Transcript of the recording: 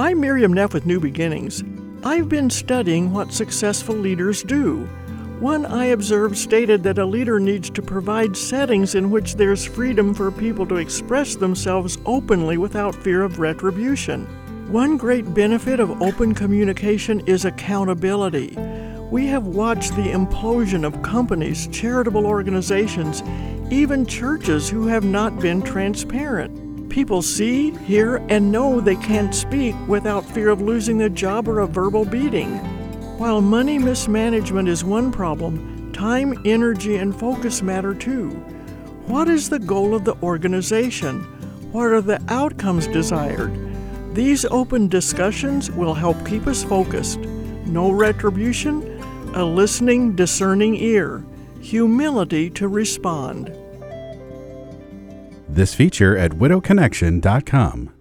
I'm Miriam Neff with New Beginnings. I've been studying what successful leaders do. One I observed stated that a leader needs to provide settings in which there's freedom for people to express themselves openly without fear of retribution. One great benefit of open communication is accountability. We have watched the implosion of companies, charitable organizations, even churches who have not been transparent. People see, hear, and know they can't speak without fear of losing their job or a verbal beating. While money mismanagement is one problem, time, energy, and focus matter too. What is the goal of the organization? What are the outcomes desired? These open discussions will help keep us focused. No retribution, a listening, discerning ear, humility to respond. This feature at widowconnection.com.